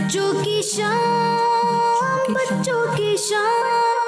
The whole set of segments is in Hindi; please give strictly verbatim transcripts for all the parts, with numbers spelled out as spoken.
बच्चों की शाम, बच्चों की शाम,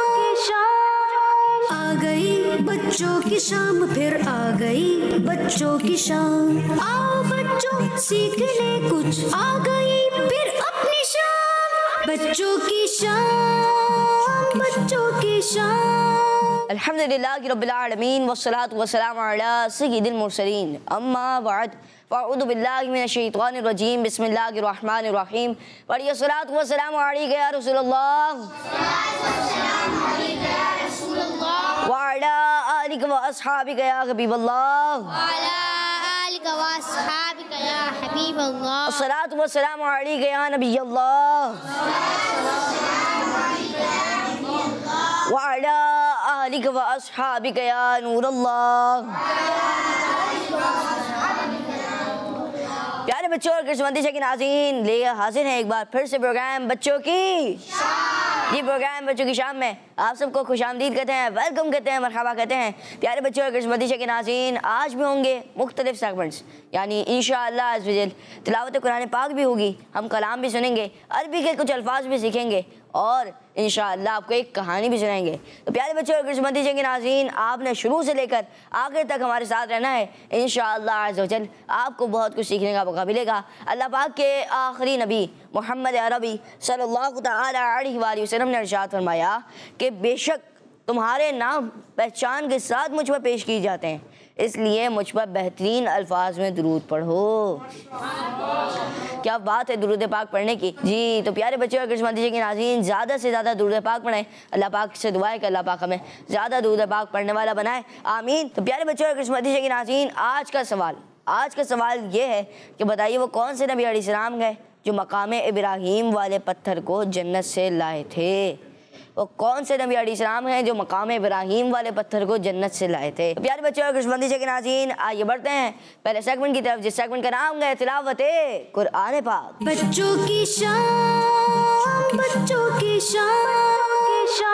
आ गई बच्चों की शाम, फिर आ गई बच्चों की शाम। आओ बच्चों सीखने कुछ, आ गई फिर अपनी शाम। बच्चों की शाम, बच्चों की शाम। अल्हम्दुलिल्लाहि रब्बिल आलमीन वस्सलातु वस्सलामु अला सय्यिदिल मुरसलीन अम्मा बाद फ़अऊज़ु बिल्लाहि मिनश शैतानिर रजीम बिस्मिल्लाहिर रहमानिर रहीम वस्सलातु वस्सलामु अलैका या रसूलल्लाह व अला आलिका व अस्हाबिका या हबीबल्लाह अस्सलातु वस्सलामु अलैका या नबियल्लाह व अला आलिका व अस्हाबिका या नूरल्लाह। प्यारे बच्चों और किस्मती के नाज़रीन, ले हाजिर हैं एक बार फिर से प्रोग्राम बच्चों की जी प्रोग्राम बच्चों की शाम में आप सबको खुशामदीद कहते हैं, वेलकम कहते हैं, मरहबा कहते हैं। प्यारे बच्चों और किस्मती के नाज़रीन, आज भी होंगे मुख्तलिफ सेगमेंट्स, यानी इंशाअल्लाह अज़्ज़ वजल तिलावत कुरान पाक भी होगी, हम कलाम भी सुनेंगे, अरबी के कुछ अल्फाज भी सीखेंगे और इंशाअल्लाह आपको एक कहानी भी सुनाएंगे। तो प्यारे बच्चों और किस्मती के नाज़रीन, आपने शुरू से लेकर आखिर तक हमारे साथ रहना है। इंशाअल्लाह अज़्ज़ वजल आपको बहुत कुछ सीखने का मौका मिलेगा। अल्लाह पाक के आखिरी नबी मोहम्मद अरबी सल्लल्लाहु तआला अलैहि वसल्लम ने इरशाद फरमाया कि बेशक तुम्हारे नाम पहचान के साथ मुझ पर पेश किए जाते हैं, इसलिए मुझ पर बेहतरीन अल्फाज में दुरूद पढ़ो। क्या बात है दुरूद पाक पढ़ने की। जी तो प्यारे बच्चों और किस्मती के नाज़रीन, ज़्यादा से ज़्यादा दुरूद पाक पढ़ें। अल्लाह पाक से दुआ है कि अल्लाह पाक हमें ज़्यादा दुरूद पाक पढ़ने वाला बनाए, आमीन। तो प्यारे बच्चों और किस्मती के नाज़रीन, आज का सवाल आज का सवाल ये है कि बताइए वो कौन से नबी अलैहिस्सलाम गए जो मकाम इब्राहीम वाले पत्थर को जन्नत से लाए थे। वो कौन से नबी अलैहिस्सलाम हैं जो मकाम इब्राहीम वाले पत्थर को जन्नत से लाए थे। तो प्यारे बच्चों और खुशबंदी के नाज़रीन, आइए बढ़ते हैं पहले सेगमेंट की तरफ, जिस सेगमेंट का नाम है तिलावते कुरान पाक। बच्चों की शाम, बच्चों की शाम।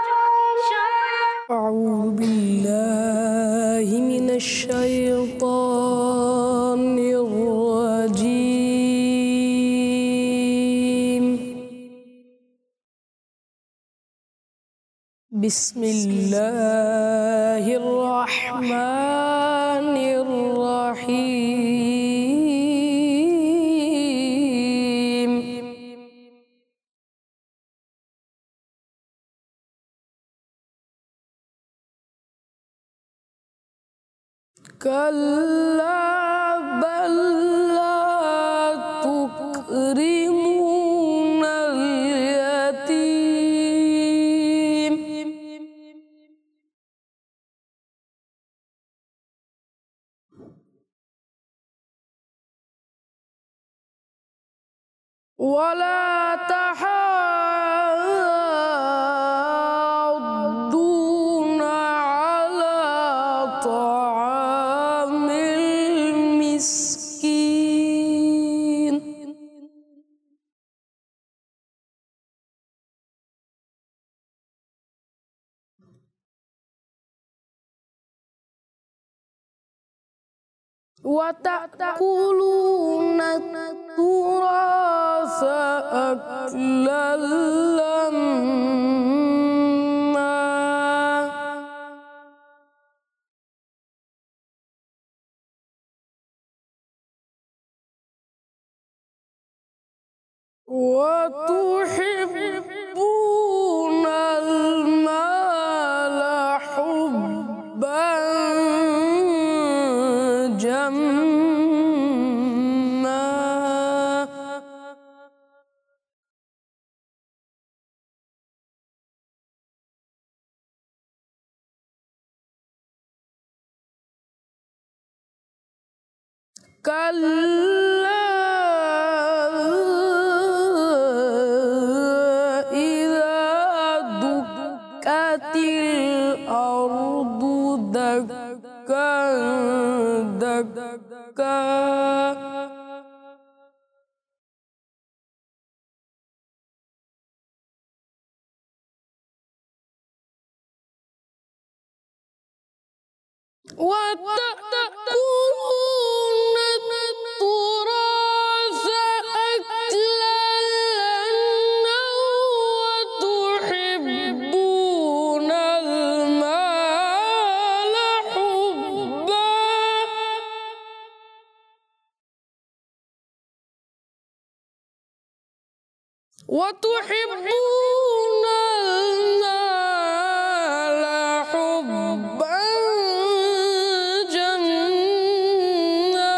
अऊज़ु बिल्लाहि मिनश शैतानिर रजीम। बिस्मिल्लाहिर रहमानिर रहीम। कल्ला बल ला तुकरिमूनल यतीम। वला तहाद्दूना अला तआमिल मिस्कीन। वतअकुलूना तुरास अकलन लम्मा। वतुहिब्बूनल माल हुब्बन जम्मा। कल्ला इज़ा दुक्कतिल अर्दु दक्कन दक्का। वतअकुलूना तुरास अकलन وتحبون المال حبا جما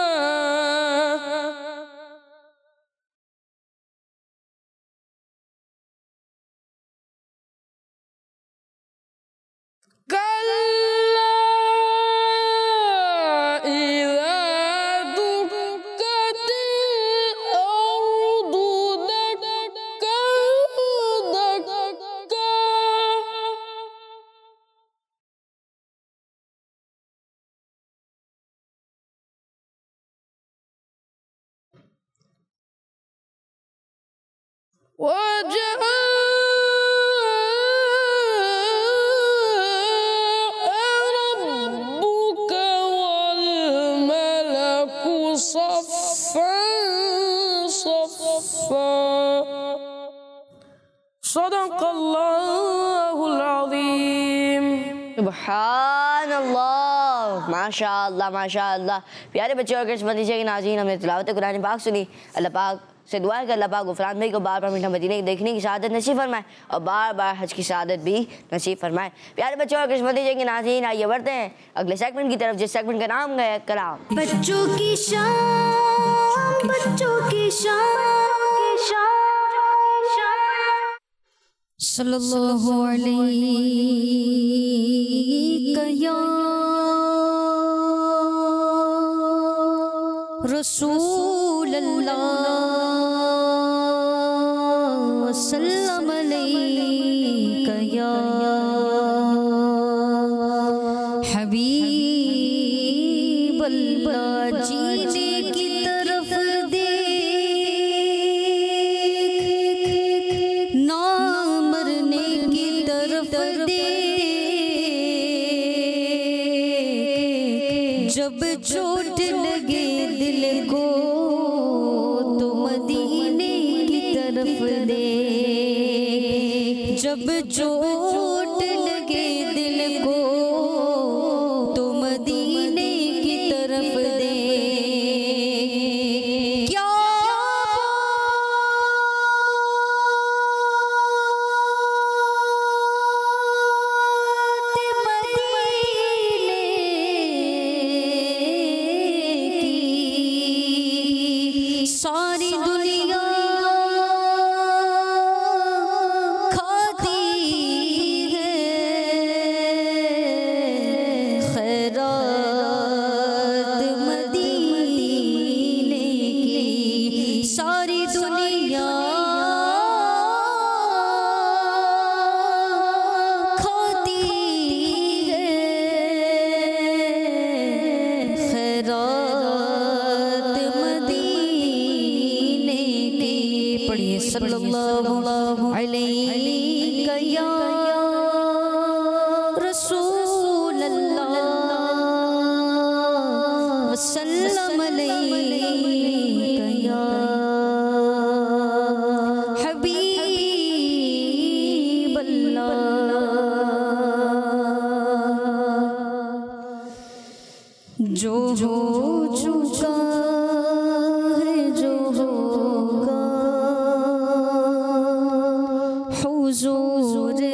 كلا إذا دكت الأرض دكا دكا وجاء ربك والملك صفا صفا صدق الله العظيم सुभान अल्लाह, माशाअल्लाह माशाअल्लाह। प्यारे बच्चों और किस्मती के नाज़रीन, हमने तिलावत कुरान पाक सुनी। अल्लाह पाक से दुआ है कि अल्लाह पाक गुफरान भाई को बार बार मीठा मदीने देखने की शहादत नसीब फरमाए और बार बार हज की शहादत भी नसीब फरमाए। प्यारे बच्चों और किस्मती के नाज़रीन, आइए बढ़ते हैं अगले सेगमेंट की तरफ, जिस सेगमेंट का नाम है कलाम। बच्चों की शाम, बच्चों की शाम, सल्लल्लाहु अलैहि या रसूल अल्लाह, सल्लम अलैका या हबीब अल्लाह। जीने की तरफ देख, ना मरने की तरफ देख, जब चोट लगे दिल को तो मदीने की तरफ देख, जब चोट लगे दिल को तो मदीने की तरफ देख। क्या बात मदीने की, सारी दुनिया खाती है खैरात मदीने की, सारी दुनिया खाती है खैरात मदीने की। पढ़िए सल्लल्लाहु अलैहि या रसूल अल्लाह, वसल्लम अलैका या हबीब अल्लाह। जो हो चुका है, जो होगा, हुजूर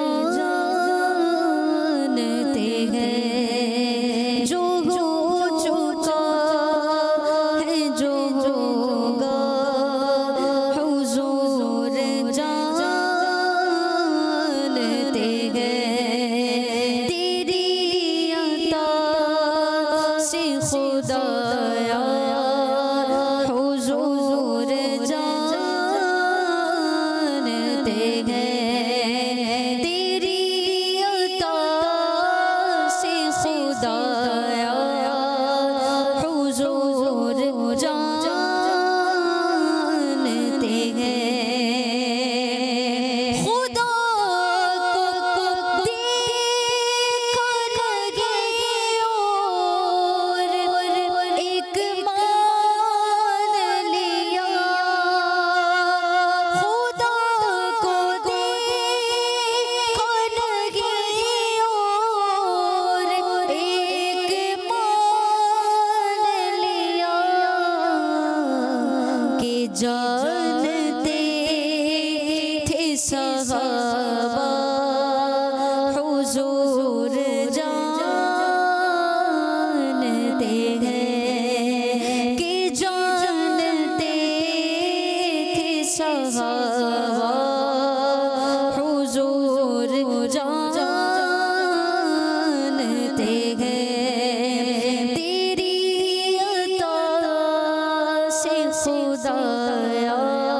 जानते हैं। जो हो चुका है, जो होगा, हुजूर जानते हैं। तेरी अता से खुदाया हुजूर जानते हैं। तेरी अता से खुदाया हुजूर जानते हैं। खुदा को देखा लगे और एक मान लिया। खुदा को सहा हुजूर जानते हैं तेरी अता से खुदाया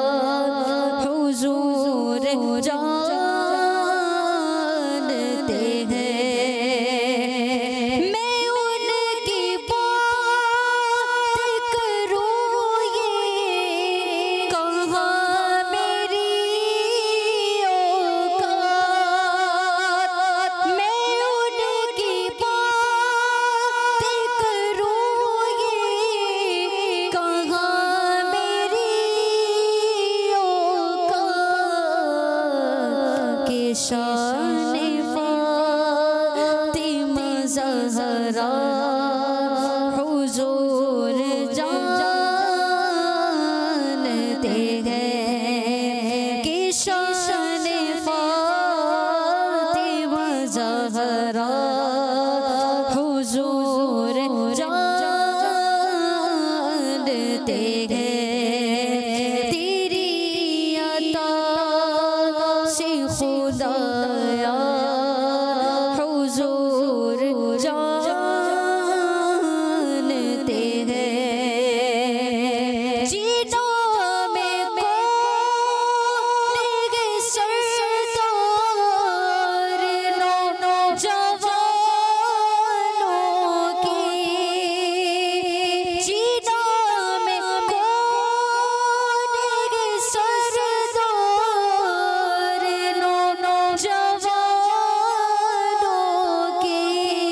हुजूर जानते हैं। मैं उनकी बात करूँ ये कहाँ मेरी औकात। मैं उनकी बात करूँ ये कहाँ मेरी औकात। के शान फातिमा ज़हरा हुजूर जानते हैं कि शान फातिमा ज़हरा हुजूर जानते हैं। तेरी अता से खुदाया हुजूर जानते हैं। जीनों में कौन सरदार नौजवानों की। जीनों में कौन सरदार नौजवानों की।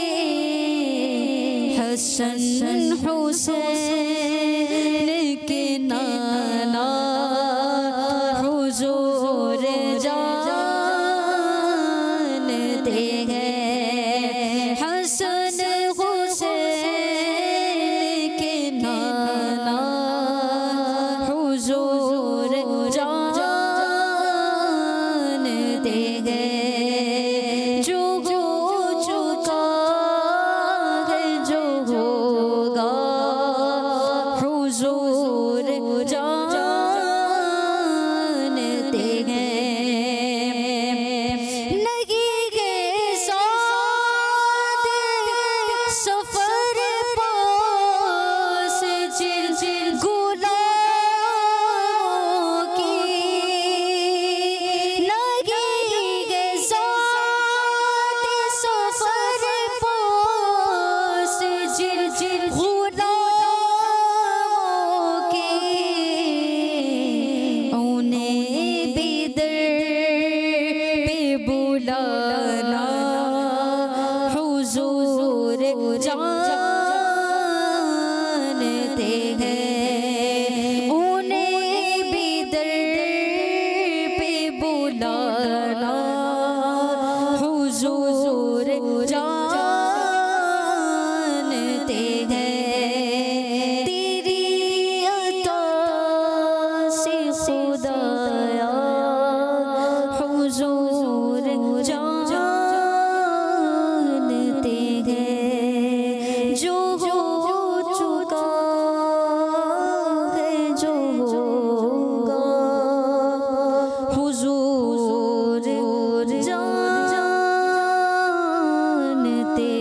हसन हुसैन के नाना हुजूर जानते हैं। हसन हुसैन के नाना हुजूर जानते हैं। जो हो चुका है जो होगा हुजूर जानते हैं। नहीं के साथ सफर पास जिन जिन गुलामों की। नहीं के साथ सफर पास जिन जिन गुलामों की। उन्हें भी दर पे बुलाना हुजूर जानते हैं। उन्हें भी दर पे बुलाना हुजूर जानते हैं। तेरी अता से खुदाया हुजूर जानते हैं। जो हो चुका है जो होगा हुजूर जानते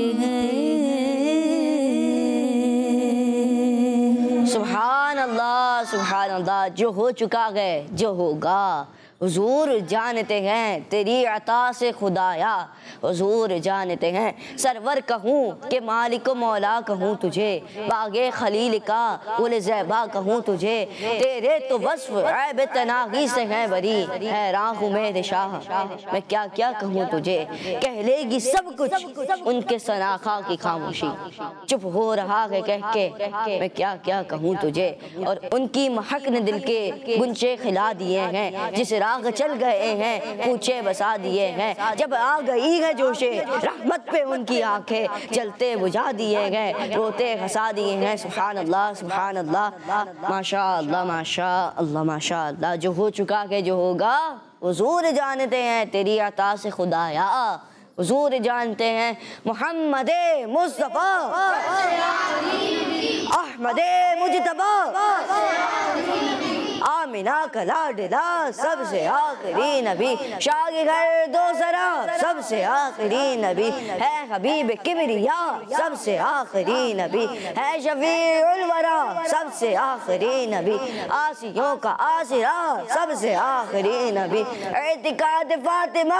हैं। सुभान अल्लाह सुभान अल्लाह। जो हो चुका है जो होगा हुजूर जानते हैं तेरी अता से खुदाया हुजूर जानते हैं। सरवर कहूँ कि मालिक मौला कहूँ तुझे बागे खलील का गुल ज़ैबा कहूँ तुझे। तेरे तो वस्फ ऐब तनागी से हैं बरी हैरान हूँ मेरे शाह मैं क्या क्या कहूँ तुझे। कह लेगी सब कुछ उनके सनाखा की खामोशी। चुप हो रहा है कह के मैं क्या क्या कहूँ तुझे। और उनकी महक ने दिल के गुंचे खिला दिए हैं। जिस राग चल गए हैं पूछे बसा दिए हैं। जब आ गई है जोशे रहमत पे उनकी आंखें जलते बुझा दिए हैं रोते हंसा दिए हैं। सुभान अल्लाह सुभान अल्लाह माशा अल्लाह माशा अल्लाह माशा अल्लाह। जो हो चुका है जो होगा हुजूर जानते हैं तेरी अता से खुदाया हुजूर जानते हैं। मोहम्मदे मुस्तफ़ा अहमदे मुजतबा आमिर आमिना का लाडला सबसे आखिरी नबी, शाह के घर दो सरा सबसे आखिरी नबी, है हबीब किबरिया सबसे आखिरी नबी, है शफीउल वरा सबसे आखिरी नबी, आसियों का आसिरा सबसे आखिरी नबी, इतिकाद फातिमा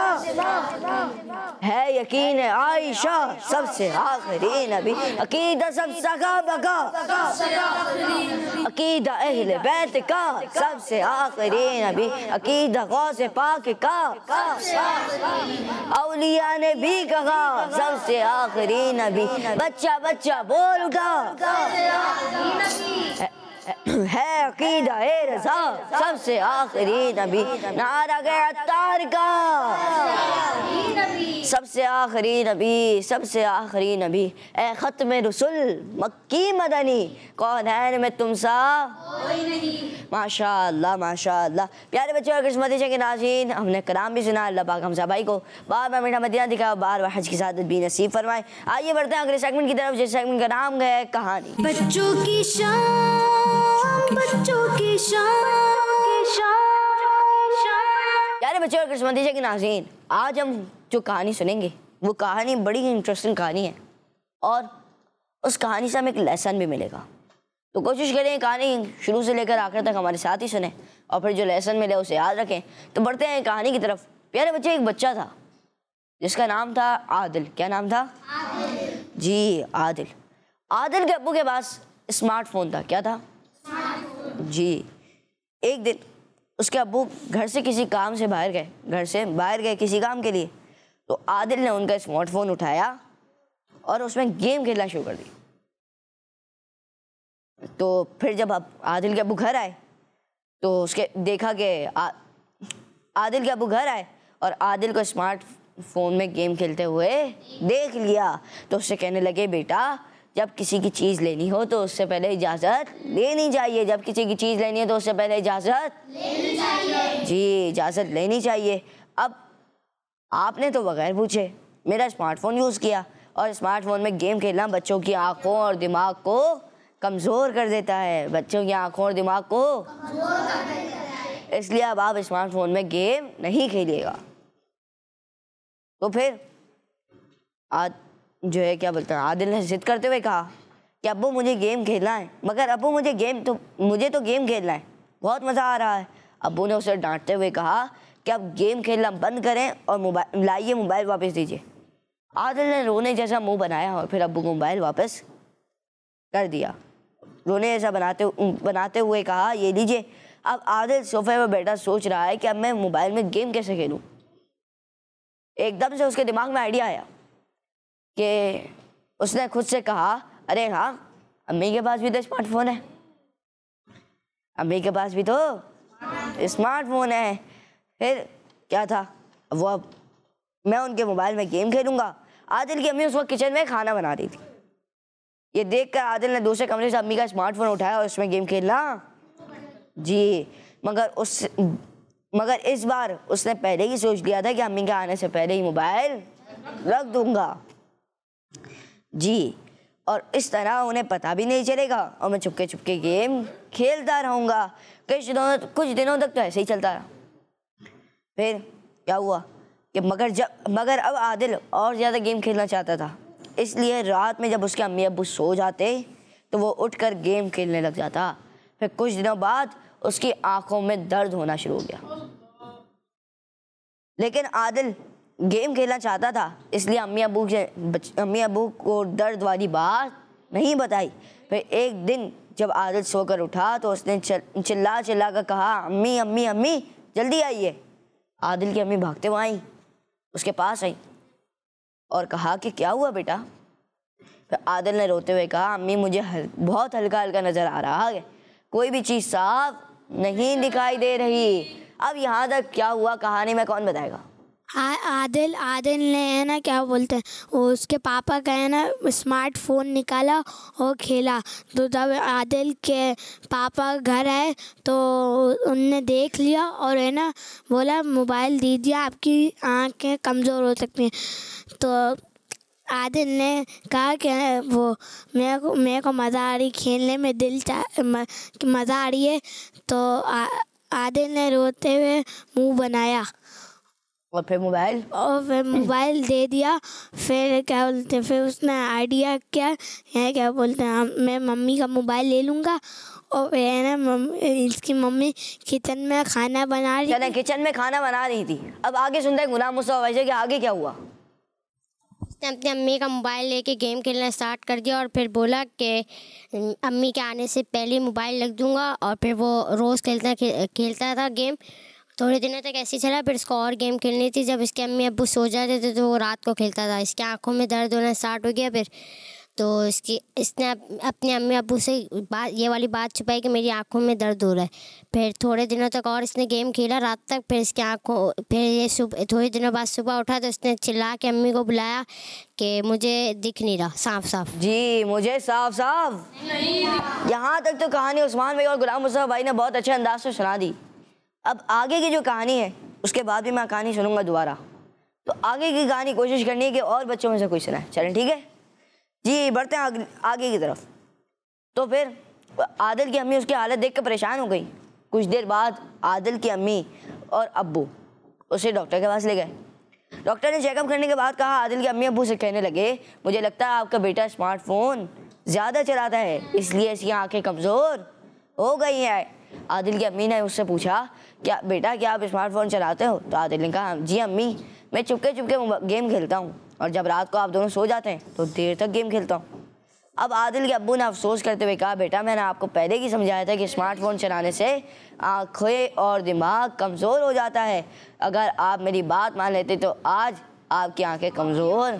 है यकीन आयशा सबसे आखिरी नबी, अकीदा सब सहाबा का, अकीदा अहले बैत का सबसे आखिरी नबी, अकीदा गौसे पाक का औलिया ने भी कहा सबसे आखिरी नबी, बच्चा बच्चा बोल उठा है अकीदा ए रज़ा सबसे आखिरी नबी, नारा गया तार का सबसे आखिरी नबी, सबसे आखिरी नबी, ए खत्म रसूल मक्की मदनी कौन है में तुम सा माशाअल्लाह माशाअल्लाह। प्यारे बच्चों और किस्मती के नाज़रीन, हमने कलाम भी सुना, अल्लाह पाक हम सब भाई को बार बार मीठा मदीना दिखा, बार बार हज की सादत भी नसीब फरमाए। आइए बढ़ते हैं अगले सेगमेंट की तरफ, जिस सेगमेंट का नाम है कहानी। बच्चों की शान, बच्चों की शान। प्यारे बच्चों और किस्मती के नाज़रीन, आज हम जो कहानी सुनेंगे वो कहानी बड़ी इंटरेस्टिंग कहानी है और उस कहानी से हमें एक लेसन भी मिलेगा। तो कोशिश करें कहानी शुरू से लेकर आखिर तक हमारे साथ ही सुने और फिर जो लेसन मिले उसे याद रखें। तो बढ़ते हैं कहानी की तरफ। प्यारे बच्चे, एक बच्चा था जिसका नाम था आदिल। क्या नाम था? आदिल। जी आदिल। आदिल के अब्बू के पास स्मार्टफोन था। क्या था? जी। एक दिन उसके अब्बू घर से किसी काम से बाहर गए, घर से बाहर गए किसी काम के लिए। तो आदिल ने उनका स्मार्टफोन उठाया और उसमें गेम खेलना शुरू कर दी। तो फिर जब अब आदिल के अब्बू घर आए तो उसके देखा कि आदिल के अब्बू घर आए और आदिल को स्मार्टफोन में गेम खेलते हुए देख लिया। तो उससे कहने लगे, बेटा जब किसी की चीज़ लेनी हो तो उससे पहले इजाज़त लेनी चाहिए। जब किसी की चीज़ लेनी है तो उससे पहले इजाज़त लेनी चाहिए। जी, इजाज़त लेनी चाहिए। अब आपने तो बगैर पूछे मेरा स्मार्टफोन यूज़ किया और स्मार्टफोन में गेम खेलना बच्चों की आंखों और दिमाग को कमज़ोर कर देता है। बच्चों की आंखों और दिमाग को कमज़ोर कर देता है, इसलिए अब आप स्मार्टफोन में गेम नहीं खेलिएगा। तो फिर आज जो है क्या बोलते हैं, आदिल ने जिद करते हुए कहा कि अब्बू मुझे गेम खेलना है, मगर अब्बू मुझे गेम तो मुझे तो गेम खेलना है, बहुत मज़ा आ रहा है। अब्बू ने उसे डांटते हुए कहा कि अब गेम खेलना बंद करें और मोबाइल लाइए, मोबाइल वापस दीजिए। आदिल ने रोने जैसा मुंह बनाया और फिर अब्बू को मोबाइल वापस कर दिया। रोने जैसा बनाते बनाते हुए कहा, ये लीजिए। अब आदिल सोफे पर बैठा सोच रहा है कि अब मैं मोबाइल में गेम कैसे खेलूं। एकदम से उसके दिमाग में आइडिया आया कि उसने खुद से कहा, अरे हाँ, अम्मी के पास भी तो स्मार्टफोन है, अम्मी के पास भी तो स्मार्टफोन है। फिर क्या था, वो अब मैं उनके मोबाइल में गेम खेलूंगा। आदिल की अम्मी उस वक्त किचन में खाना बना रही थी। ये देखकर आदिल ने दूसरे कमरे से अम्मी का स्मार्टफोन उठाया और उसमें गेम खेलना जी मगर उस मगर इस बार उसने पहले ही सोच लिया था कि अम्मी के आने से पहले ही मोबाइल रख दूंगा जी, और इस तरह उन्हें पता भी नहीं चलेगा और मैं चुपके चुपके गेम खेलता रहूँगा। कुछ दिनों कुछ दिनों तक तो ऐसे ही चलता रहा। फिर क्या हुआ कि मगर जब मगर अब आदिल और ज़्यादा गेम खेलना चाहता था, इसलिए रात में जब उसके अम्मी अब्बू सो जाते तो वो उठकर गेम खेलने लग जाता। फिर कुछ दिनों बाद उसकी आंखों में दर्द होना शुरू हो गया। लेकिन आदिल गेम खेलना चाहता था, इसलिए अम्मी अब्बू के अम्मी अब्बू को दर्द वाली बात नहीं बताई। फिर एक दिन जब आदिल सोकर उठा तो उसने चिल्ला चिल्ला कर कहा, अम्मी अम्मी अम्मी जल्दी आइए। आदिल की अम्मी भागते हुए आई, उसके पास आई और कहा कि क्या हुआ बेटा। फिर आदिल ने रोते हुए कहा, अम्मी मुझे हल, बहुत हल्का हल्का नज़र आ रहा है, कोई भी चीज़ साफ नहीं दिखाई दे रही। अब यहाँ तक क्या हुआ कहानी में कौन बताएगा? आ, आदिल आदिल ने है ना क्या बोलते हैं, वो उसके पापा का है ना स्मार्टफोन निकाला और खेला। तो जब आदिल के पापा घर आए तो उनने देख लिया और है ना बोला, मोबाइल दीजिए, आपकी आंखें कमज़ोर हो सकती हैं। तो आदिल ने कहा कि वो मेरे को मेरे को मज़ा आ रही खेलने में, दिल चा मज़ा आ रही है। तो आ, आदिल ने रोते हुए मुंह बनाया और फिर मोबाइल और फिर मोबाइल दे दिया। फिर क्या बोलते हैं, फिर उसने आइडिया किया है, क्या बोलते हैं, मैं मम्मी का मोबाइल ले लूँगा। और फिर है ना मम्मी, इसकी मम्मी किचन में खाना बना रही चले किचन में खाना बना रही थी। अब आगे सुनते हैं गुलाम मुस्तफा भाई से कि आगे क्या हुआ। उसने अपनी अम्मी का मोबाइल लेके गेम खेलना स्टार्ट कर दिया और फिर बोला कि अम्मी के आने से पहले मोबाइल रख दूँगा। और फिर वो रोज़ खेलता खे, खेलता था गेम। थोड़े दिनों तक ऐसे ही चला। फिर इसको और गेम खेलनी थी। जब इसके अम्मी अब्बू सो जाते थे तो वो रात को खेलता था। इसकी आंखों में दर्द होना स्टार्ट हो गया। फिर तो इसकी इसने अप, अपने अम्मी अब्बू से बात ये वाली बात छुपाई कि मेरी आंखों में दर्द हो रहा है। फिर थोड़े दिनों तक और इसने गेम खेला रात तक। फिर इसकी आंखों फिर ये सुबह थोड़े दिनों बाद सुबह उठा तो इसने चिल्ला के अम्मी को बुलाया कि मुझे दिख नहीं रहा साफ साफ। जी मुझे साफ साफ यहाँ तक तो कहानी उस्मान भाई और गुलाम मुस्तफा भाई ने बहुत अच्छे अंदाज से सुना दी। अब आगे की जो कहानी है उसके बाद भी मैं कहानी सुनूंगा दोबारा। तो आगे की कहानी कोशिश करनी है कि और बच्चों में से कोई सुनाए। चलें ठीक है जी, बढ़ते हैं आगे, आगे की तरफ। तो फिर आदिल की अम्मी उसकी हालत देख कर परेशान हो गई। कुछ देर बाद आदिल की अम्मी और अब्बू उसे डॉक्टर के पास ले गए। डॉक्टर ने चेकअप करने के बाद कहा, आदिल के अम्मी अब्बू से कहने लगे, मुझे लगता है आपका बेटा स्मार्टफोन ज़्यादा चलाता है, इसलिए इसकी आंखें कमज़ोर हो गई हैं। आदिल की अम्मी ने उससे पूछा, क्या बेटा क्या आप स्मार्टफोन चलाते हो? तो आदिल ने कहा, जी अम्मी, मैं चुपके चुपके गेम खेलता हूँ और जब रात को आप दोनों सो जाते हैं तो देर तक गेम खेलता हूँ। अब आदिल के अब्बू ने अफसोस करते हुए कहा, बेटा मैंने आपको पहले ही समझाया था कि स्मार्टफोन चलाने से आँखें और दिमाग कमज़ोर हो जाता है। अगर आप मेरी बात मान लेते तो आज आपकी आंखें कमज़ोर।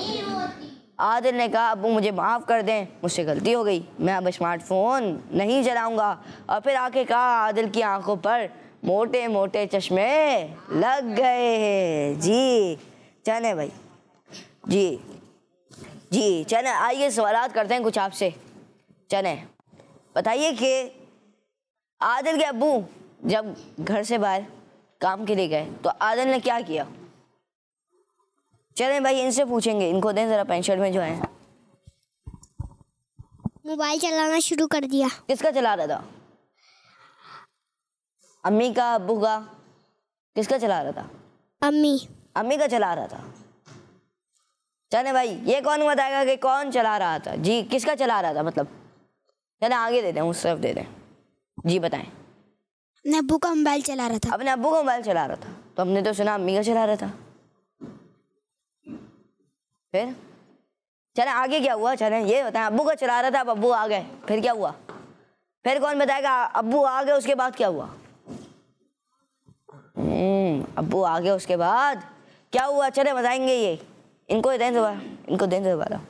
आदिल ने कहा, अब्बू मुझे माफ़ कर दें, मुझसे गलती हो गई, मैं अब स्मार्टफोन नहीं चलाऊँगा। और फिर आके कहा, आदिल की आंखों पर मोटे मोटे चश्मे लग गए। जी चले भाई, जी जी चलें, आइए सवालात करते हैं कुछ आपसे। चलें बताइए कि आदिल के अब्बू जब घर से बाहर काम के लिए गए तो आदिल ने क्या किया? चलें भाई इनसे पूछेंगे, इनको दें ज़रा पेंट शर्ट में जो है। मोबाइल चलाना शुरू कर दिया। किसका चला रहा था? अम्मी का, अब्बू का? किसका चला रहा था? अम्मी। अम्मी का चला रहा था। चले भाई ये कौन बताएगा कि कौन चला रहा था? जी किसका चला रहा था मतलब? चले आगे दे दें, उस तरफ दे दें। जी बताएं। अपने अब्बू का मोबाइल चला रहा था। अपने अब्बू का मोबाइल चला रहा था। तो हमने तो सुना अम्मी का चला रहा था। फिर चले आगे क्या हुआ? चले ये बताएं। अब्बू का चला रहा था, अब अब्बू आ गए, फिर क्या हुआ? फिर कौन बताएगा? अब्बू आ गए उसके बाद क्या हुआ? हम्म अब्बू आ गए उसके बाद क्या हुआ? चले बताएंगे ये। इनको दें दोबारा, इनको दें दोबारा।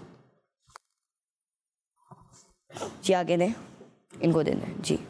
जी आगे दें, इनको दे दें। जी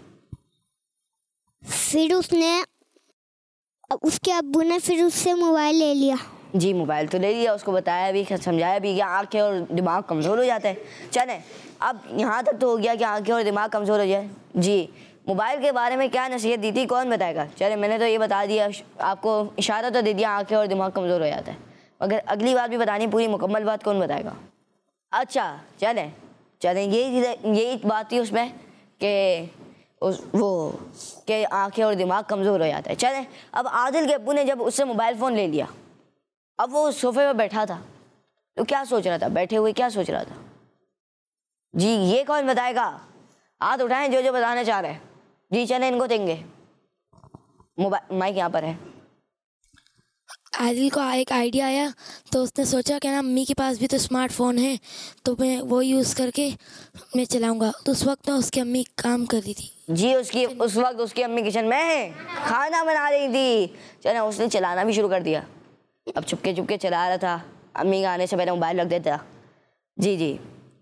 फिर उसने उसके अब्बू ने फिर उससे मोबाइल ले लिया। जी मोबाइल तो ले लिया, उसको बताया भी, समझाया भी कि आंखें और दिमाग कमज़ोर हो जाते हैं। चलें अब यहाँ तक तो हो गया कि आंखें और दिमाग कमज़ोर हो जाए। जी मोबाइल के बारे में क्या नसीहत दी थी, कौन बताएगा? चले मैंने तो ये बता दिया, आपको इशारा तो दे दिया आंखें और दिमाग कमज़ोर हो जाता है, मगर अगली बात भी बतानी, पूरी मुकम्मल बात कौन बताएगा? अच्छा चलें चलें यही यही बात थी उसमें कि उस वो कि आंखें और दिमाग कमज़ोर हो जाता है। चलें अब आदिल के अब्बू ने जब उससे मोबाइल फ़ोन ले लिया, अब वो सोफे पे बैठा था तो क्या सोच रहा था? बैठे हुए क्या सोच रहा था? जी ये कौन बताएगा? हाथ उठाएं जो जो बताना चाह रहे हैं। जी चलें इनको देंगे मोबाइल, माइक यहाँ पर है। आदिल को एक आइडिया आया तो उसने सोचा कि ना अम्मी के पास भी तो स्मार्टफोन है तो मैं वो यूज़ करके मैं चलाऊंगा। तो उस वक्त ना उसकी अम्मी काम कर रही थी। जी उसकी उस वक्त उसकी अम्मी किचन में खाना बना रही थी। चले उसने चलाना भी शुरू कर दिया। अब चुपके चुपके चला रहा था, अम्मी का आने से पहले मोबाइल रख देता। जी जी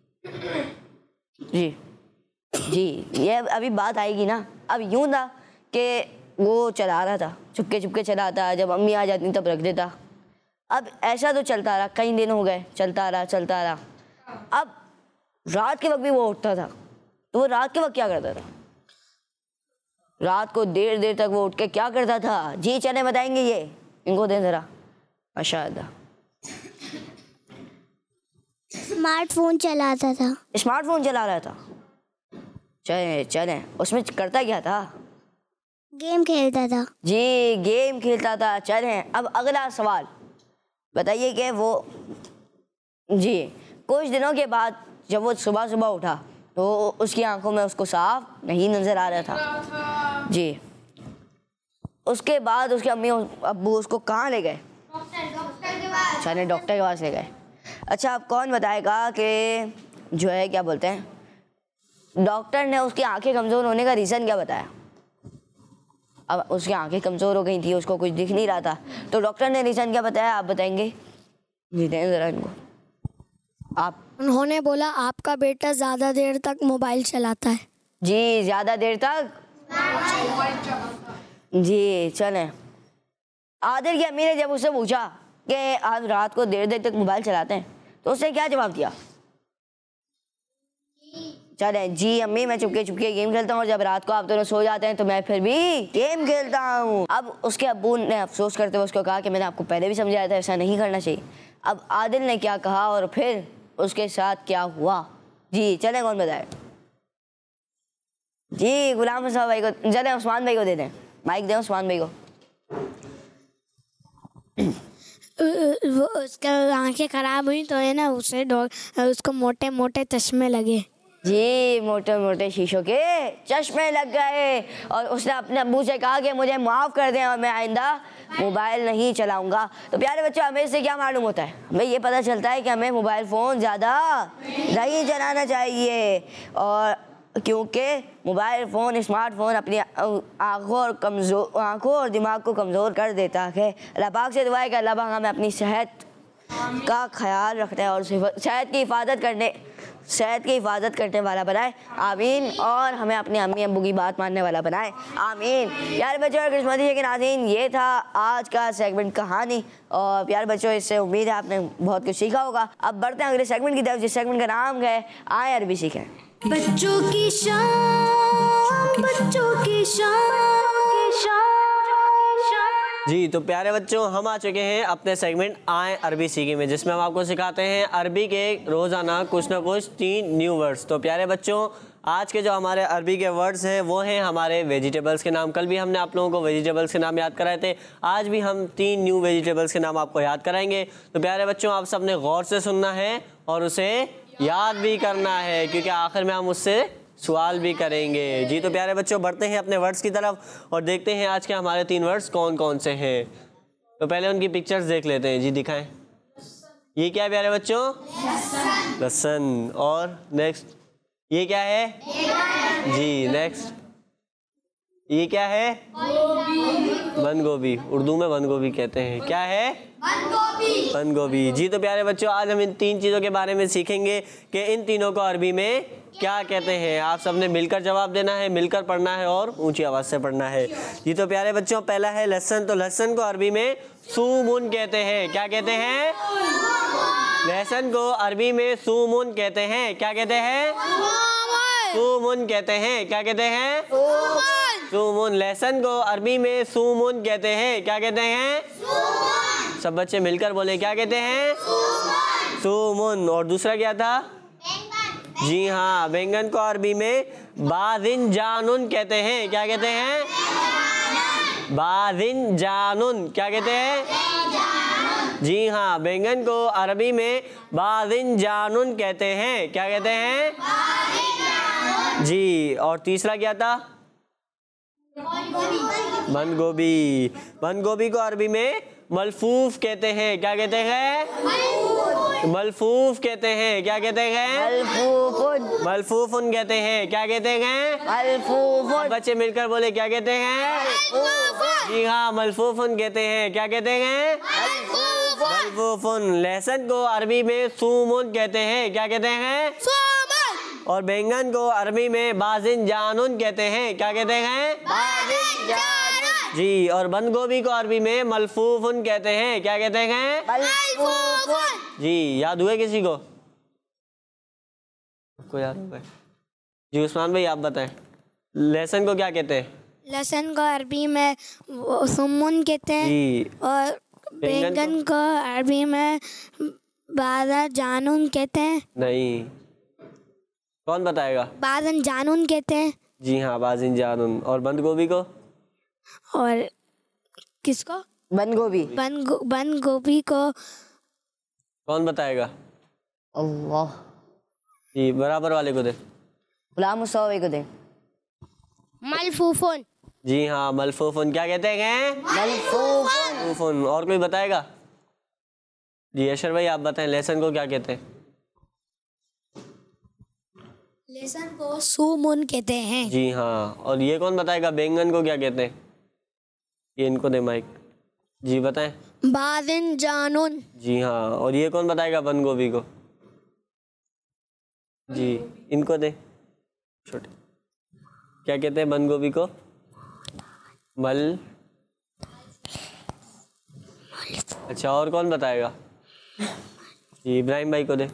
जी जी ये अभी बात आएगी ना। अब यूँ था कि वो चला रहा था, चुपके चुपके चलाता, जब अम्मी आ जाती तब रख देता। अब ऐसा तो चलता रहा, कई दिन हो गए, चलता रहा चलता रहा। अब रात के वक्त भी वो उठता था, तो वो रात के वक्त क्या करता था? रात को देर देर तक वो उठ के क्या करता था? जी चले बताएंगे ये, इनको दें ज़रा। माशाअल्लाह स्मार्टफोन चलाता था। स्मार्टफोन चला रहा था। चले चले उसमें करता क्या था? गेम खेलता था। जी गेम खेलता था। चले अब अगला सवाल बताइए कि वो जी कुछ दिनों के बाद जब वो सुबह सुबह उठा तो उसकी आंखों में उसको साफ नहीं नजर आ रहा था। जी उसके बाद उसके अम्मी अब्बू उसको कहाँ ले गए? चले डॉक्टर के पास ले गए। अच्छा अब कौन बताएगा कि जो है क्या बोलते हैं डॉक्टर ने उसकी आंखें कमज़ोर होने का रीज़न क्या बताया? अब उसकी आंखें कमज़ोर हो गई थी, उसको कुछ दिख नहीं रहा था, तो डॉक्टर ने रीज़न क्या बताया आप बताएंगे? जी दें ज़रा इनको आप। उन्होंने बोला आपका बेटा ज़्यादा देर तक मोबाइल चलाता है। जी ज़्यादा देर तक। जी चलें आदिल की अम्मी ने जब उससे पूछा कि आप रात को देर देर तक मोबाइल चलाते हैं तो उसने क्या जवाब दिया? चलें जी अम्मी मैं चुपके चुपके गेम खेलता हूँ और जब रात को आप दोनों सो जाते हैं तो मैं फिर भी गेम खेलता हूँ। अब उसके अब्बू ने अफसोस करते हुए उसको कहा कि मैंने आपको पहले भी समझाया था ऐसा नहीं करना चाहिए। अब आदिल ने क्या कहा और फिर उसके साथ क्या हुआ? जी चलें कौन बताए? जी गुलाम हसन भाई को। चलें उस्मान भाई को दे दें माइक, दें उस्मान भाई को। वो उसका आंखें खराब हुई तो है ना उसे उसको मोटे मोटे चश्मे लगे। जी मोटे मोटे शीशों के चश्मे लग गए और उसने अपने अब्बू से कहा कि मुझे माफ़ कर दें और मैं आइंदा मोबाइल नहीं चलाऊंगा। तो प्यारे बच्चों हमें इससे क्या मालूम होता है? हमें ये पता चलता है कि हमें मोबाइल फ़ोन ज़्यादा नहीं चलाना चाहिए और क्योंकि मोबाइल फ़ोन स्मार्टफोन अपनी आँखों और कमज़ोर आँखों और दिमाग को कमज़ोर कर देता है। अल्लाह पाक से दुआ है कि अल्लाह पाक हमें अपनी सेहत का ख्याल रखते हैं और सेहत की हिफाजत करने सेहत की हिफाजत करने वाला बनाए आमीन और हमें अपने अम्मी अब्बू की बात मानने वाला बनाए आमीन। प्यारे बच्चों और किस्मती के नाज़रीन ये था आज का सेगमेंट कहानी और प्यारे बच्चों इससे उम्मीद है आपने बहुत कुछ सीखा होगा। अब बढ़ते हैं अगले सेगमेंट की तरफ जिस सेगमेंट का नाम है आए अरबी सीखें। बच्चों की शाम बच्चों की शाम। जी तो प्यारे बच्चों हम आ चुके हैं अपने सेगमेंट आए अरबी सीखे में जिसमें हम आपको सिखाते हैं अरबी के रोज़ाना कुछ ना कुछ तीन न्यू वर्ड्स। तो प्यारे बच्चों आज के जो हमारे अरबी के वर्ड्स हैं वो हैं हमारे वेजिटेबल्स के नाम। कल भी हमने आप लोगों को वेजिटेबल्स के नाम याद कराए थे, आज भी हम तीन न्यू वेजिटेबल्स के नाम आपको याद कराएंगे। तो प्यारे बच्चों आप सबने गौर से सुनना है और उसे याद भी करना है क्योंकि आखिर में हम उससे सवाल भी करेंगे। जी तो प्यारे बच्चों बढ़ते हैं अपने वर्ड्स की तरफ और देखते हैं आज के हमारे तीन वर्ड्स कौन कौन से हैं। तो पहले उनकी पिक्चर्स देख लेते हैं। जी दिखाएं, ये क्या है प्यारे बच्चों? लहसुन। और नेक्स्ट ये क्या है? जी नेक्स्ट ये क्या है? बंद गोभी। उर्दू में बंद गोभी कहते हैं। क्या है? बंद गोभी। जी तो प्यारे बच्चों आज हम इन तीन चीज़ों के बारे में सीखेंगे कि इन तीनों को अरबी में क्या कहते हैं। आप सबने मिलकर जवाब देना है, मिलकर पढ़ना है और ऊंची आवाज़ से पढ़ना है। जी तो प्यारे बच्चों पहला है लहसुन। तो लहसुन को अरबी में सूमुन कहते हैं। क्या कहते हैं? लहसुन को अरबी में सूमुन कहते हैं। क्या कहते हैं? सूमुन कहते हैं। क्या कहते हैं? सूमुन। लहसुन को अरबी में सूमुन कहते हैं। क्या कहते हैं? सब बच्चे मिलकर बोले क्या कहते हैं? सूमुन। और दूसरा क्या था? जी हाँ बैंगन को अरबी में बाजिन जानून कहते हैं। क्या कहते हैं? बाजिन जानून। क्या कहते हैं? जी हाँ बैंगन को अरबी में बाजिन जानून कहते हैं। क्या कहते हैं? जी। और तीसरा क्या था? बंद गोभी। बंद गोभी को अरबी में मलफूफ कहते हैं। क्या कहते हैं? मलफूफ कहते हैं। क्या कहते हैं? मलफूफुन। मलफूफुन कहते हैं। क्या कहते हैं? मलफूफुन। बच्चे मिलकर बोले क्या कहते हैं? जी हाँ मलफूफुन कहते हैं। क्या कहते हैं? मलफूफुन। लहसुन को अरबी में सूमुन कहते हैं। क्या कहते हैं? और बैंगन को अरबी में बाजिन जानून कहते हैं। क्या कहते हैं? बाजिन जानून। जी। और बंद गोभी को अरबी में मलफूफुन कहते हैं। क्या कहते हैं? मलफूफुन। जी याद हुए किसी को? को याद हुआ? जी उस्मान भाई आप बताएं लहसुन को क्या कहते हैं? लहसुन को अरबी में सुमुन कहते हैं जी। और बैंगन को अरबी में बादल जानून कहते हैं। नहीं, कौन बताएगा? बादल जानून कहते हैं। जी हाँ, बाजिन जानून। और बंद गोभी को? और किसको? बंद गोभी। बंद गो, बंद गोभी को कौन बताएगा? अल्लाह। जी, बराबर वाले को दे। गुलाम मुस्तफा को दे। मलफूफुन। जी हाँ, मलफूफुन। क्या कहते हैं? मलफूफुन। मलफूफुन। और कोई बताएगा? जी अशर भाई आप बताएं, लहसुन को क्या कहते हैं? लहसुन को सूमुन कहते हैं। जी हाँ। और ये कौन बताएगा, बैंगन को क्या कहते हैं? ये इनको दे माइक। जी बताएं। बादिन जानून। जी हाँ। और ये कौन बताएगा बंद गोभी को? जी इनको दे छोटे। क्या कहते हैं बंद गोभी को? मल। अच्छा, और कौन बताएगा? जी इब्राहिम भाई को दे।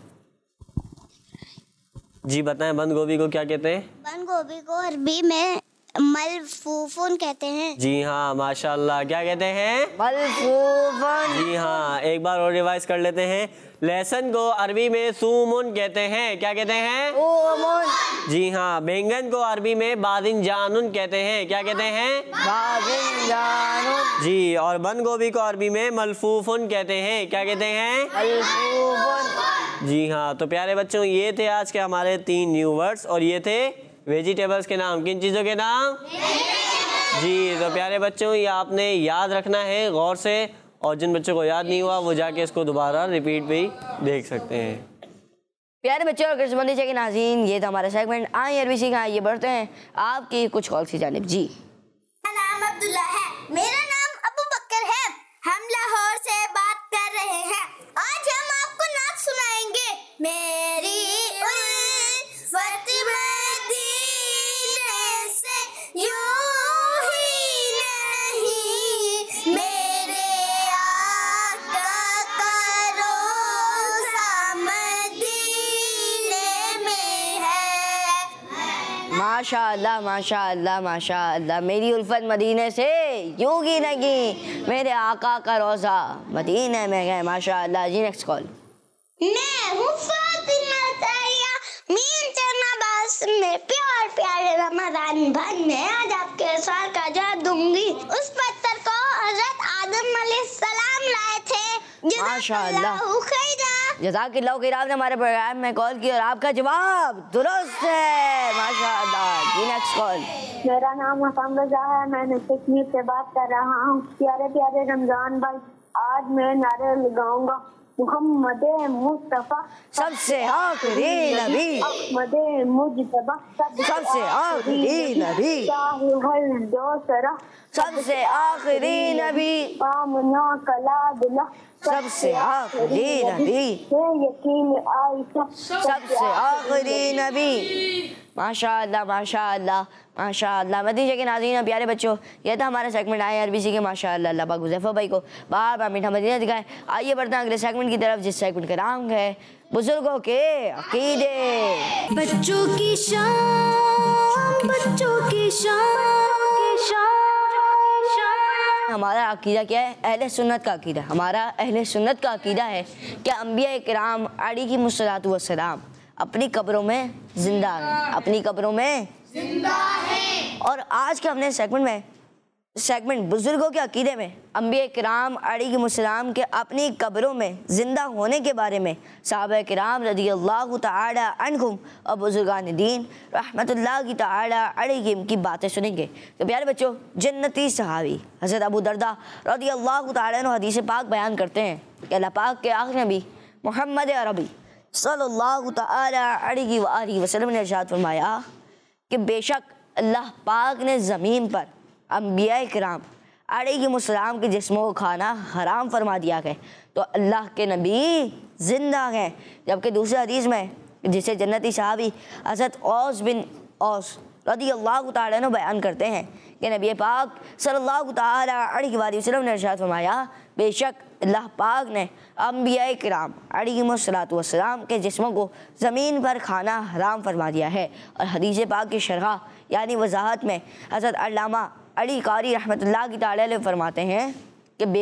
जी बताएं, बंद गोभी को क्या कहते हैं? बंद गोभी को अरबी में मलफूफुन कहते हैं। जी हाँ, माशाल्लाह। क्या कहते हैं? मलफूफुन। जी हाँ, एक बार और रिवाइज कर लेते हैं। लहसुन को अरबी में सूमुन कहते हैं। क्या कहते हैं? सूमुन। जी हाँ। बैंगन को अरबी में बादिन जानून कहते हैं। क्या कहते हैं? बादिन जानून। जी। और बंद गोभी को अरबी में मलफूफुन कहते हैं। क्या कहते हैं? मलफूफुन। जी हाँ। तो प्यारे बच्चों, ये थे आज के हमारे तीन न्यू वर्ड्स और ये थे वेजिटेबल्स के नाम। किन चीज़ों के नाम? जी। तो प्यारे बच्चों, ये आपने याद रखना है गौर से, और जिन बच्चों को याद नहीं हुआ वो जाके इसको दोबारा रिपीट भी देख सकते हैं। प्यारे बच्चों और कृष्णबंदी के नाज़रीन, ये था हमारा सेगमेंट आई अरबी सीखा। ये बढ़ते हैं आपकी कुछ कॉल की जानिब। जी, मेरा नाम अब्दुल्ला है। मेरा नाम अबू बकर है। हम लाहौर से बात कर रहे हैं। आज हम आपको नात सुनाएंगे। मेरी उल्फत मदीने से यूं ही नहीं, मेरे आका का रोज़ा मदीने में है। माशाअल्लाह माशाअल्लाह माशाअल्लाह। मेरी उल्फत मदीने से यूं ही नहीं, मेरे आका का रोज़ा मदीने में है। माशाअल्लाह। जी नेक्स्ट कॉल। मैं हूँ फातिमा तारिया मीन चरनाबास में प्यार प्यारे रमजान भर में आज आपके सवाल का जवाब दूंगी। उस पत्थर को हजरत आदम अलैहिस्सलाम लाए थे। माशाअल्लाह। जज़ाकल्लाहु खैरा। जज़ाकल्लाहु खैरा ने हमारे प्रोग्राम में कॉल की और आपका जवाब दुरुस्त है। माशाअल्लाह। जी नेक्स्ट कॉल। मेरा नाम हसन रजा है। मैं कश्मीर से बात कर रहा हूँ। प्यारे प्यारे रमजान भाई, आज मैं नारे लगाऊंगा मुहम्मद मुस्तफा सबसे आखिरी नबी, अहमद मुजतबा सबसे आखिरी नबी, साहिबुल दोसरा सबसे आखिरी नबी, आमना कलादुल्लाह सबसे आखिरी नबी, यकीन आयशा सबसे आखिरी नबी। माशाअल्लाह माशाअल्लाह माशाअल्लाह। मदीना के नाज़रीन, प्यारे बच्चों, यह था हमारा सेगमेंट आए अरबी सीखे। माशाअल्लाह। अल्लाह पाक हुज़ैफा भाई को बार बार मीठा मदीना दिखाए। आइए बढ़ते हैं अगले सेगमेंट की तरफ, जिस सेगमेंट का नाम है बुजुर्गों के अकीदे। बच्चों की शान, बच्चों की शान। हमारा अकीदा क्या है? अहले सुन्नत का अकीदा। हमारा अहले सुन्नत का अकीदा है कि अंबिया इकराम अलैहिमुस्सलातु वस्सलाम अपनी कब्रों में जिंदा है, अपनी कब्रों में जिंदा है। और आज के हमने सेगमेंट में सेगमेंट बुजुर्गों के अकीदे में अंबिया किराम अलैहिमुस्सलाम के अपनी कब्रों में जिंदा होने के बारे में सहाबा किराम रज़ियल्लाहु तआला अन्हुम और बुजुर्गान दीन रहमतुल्लाहि तआला अलैहिम की बातें सुनेंगे। तो प्यारे बच्चों, जन्नती सहाबी हज़रत अबू दरदा रज़ियल्लाहु तआला अन्हु हदीस पाक बयान करते हैं कि अल्लाह पाक के आखिरी नबी मोहम्मद अरबी सल्लल्लाहु तआला अलैहि व आलिहि वसल्लम ने इरशाद फरमाया कि बेशक अल्लाह पाक ने ज़मीन पर अंबिया किराम अलैहिमुस्सलाम के जिस्मों को खाना हराम फरमा दिया है, तो अल्लाह के नबी जिंदा हैं। जबकि दूसरे हदीस में जिसे जन्नती सहाबी हज़रत औस बिन औस रज़ियल्लाहु तआला अन्हु बयान करते हैं कि नबी पाक सल्लल्लाहु तआला अलैहि वसल्लम ने इरशाद फरमाया, बेशक अल्लाह पाक ने अंबिया किराम अलैहिमुस्सलातु वस्सलाम के जिस्मों को ज़मीन पर खाना हराम फरमा दिया है। और हदीस पाक की शरह यानी वजाहत में हज़रत अल्लामा अली कारी रहमतुल्लाहि तआला अलैह फरमाते हैं कि बेशक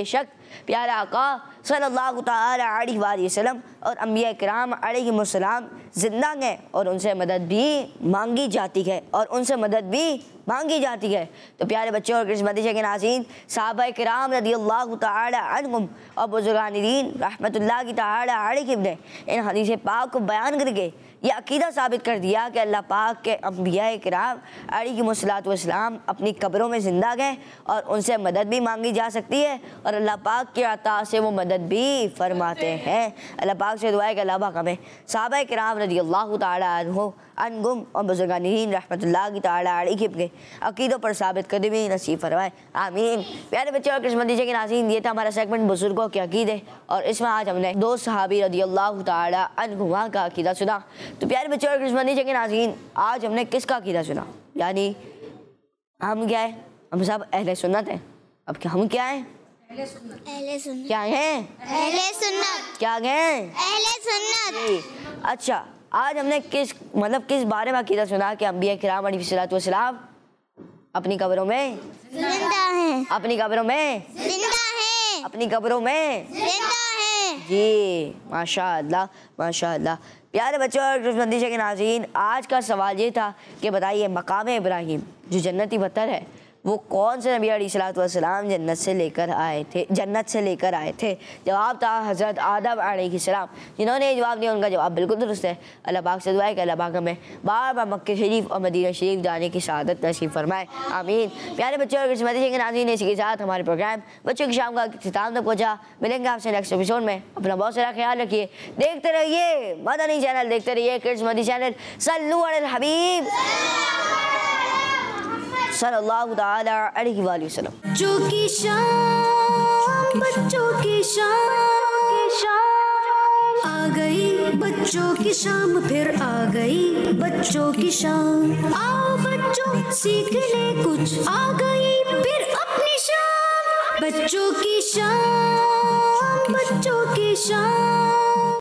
प्यारे आका सल्लल्लाहु तआला अलैहि वसल्लम और अंबिया किराम अलैहिमुस्सलाम जिंदा हैं और उनसे मदद भी मांगी जाती है और उनसे मदद भी मांगी जाती है। तो प्यारे बच्चों और किस्मती के नाज़रीन, सहाबा किराम रज़ियल्लाहु तआला अन्हुम और बुज़ुर्गान दीन रहमतुल्लाहि तआला अलैहिम ने इन हदीस पाक को बयान करके यह अकीदा साबित कर दिया कि अल्लाह पाक के अंबिया किराम अलैहिमुस्सलातु वस्सलाम अपनी कब्रों में जिंदा गए और उनसे मदद भी मांगी जा सकती है और अल्लाह पाक के अता से वो मदद भी फरमाते हैं। अल्लाह पाक से दुआ है कि अल्लाह पाक हमें सहाबा किराम रज़ियल्लाहु तआला अन्हुम अनगुम और बुज़ुर्गान दीन रहमतुल्लाहि तआला अलैहिम के अकीदों पर साबित कदमी नसीब फरमाए, आमीन। प्यारे बच्चों और किस्मती के नाज़रीन, ये था हमारा सेगमेंट बुजुर्गों के अकीदे और इसमें आज हमने दो सहाबी रज़ियल्लाहु तआला अन्हुमा का अकीदा सुना। तो प्यारे बच्चों और किस्मती के नाज़रीन, आज हमने किसका अकीदा सुना? यानी हम क्या है? हम सब अहले सुन्नत हैं। अब क्या हम क्या हैं? अहले सुन्नत। क्या हैं? अहले सुन्नत। क्या हैं? अहले सुन्नत। अच्छा, आज हमने किस मतलब किस बारे में अकीदा सुना कि अंबिया किराम अलैहिस्सलातु वस्सलाम अपनी कब्रों में जिंदा हैं। अपनी कब्रों में जिंदा हैं। अपनी कब्रों में जिंदा हैं। जी, माशाअल्लाह माशाअल्लाह। प्यारे बच्चों और किस्मती के नाज़रीन, आज का सवाल ये था कि बताइए मकाम इब्राहिम जो जन्नती पत्थर है वो कौन से नबी अलैहिस्सलातु वस्सलाम जन्नत से लेकर आए थे जन्नत से लेकर आए थे? जवाब था हज़रत आदम अलैहिस्सलाम। जिन्होंने जवाब दिया उनका जवाब बिल्कुल दुरुस्त है। अल्लाह पाक से दुआ है कि अल्लाह पाक हमें बार बार मक्के शरीफ और मदीना शरीफ जाने की शहादत नसीब फरमाए, आमीन। प्यारे बच्चों और किस्मती के नाज़रीन, इसी के साथ हमारे प्रोग्राम बच्चों की शाम का इख्तिताम तक पहुँचा। मिलेंगे आपसे नेक्स्ट एपिसोड में। अपना बहुत सारा ख्याल रखिए। देखते रहिए मदनी चैनल, देखते रहिए किस्मती चैनल। सल्लु अलल हबीब सल्लल्लाहु तआला अलैहि वसल्लम। बच्चों की शाम, बच्चों की शाम आ गई, बच्चों की शाम फिर आ गई, बच्चों की शाम। आओ बच्चों सीख ले कुछ, आ गई फिर अपनी शाम। बच्चों की शाम, बच्चों की शाम।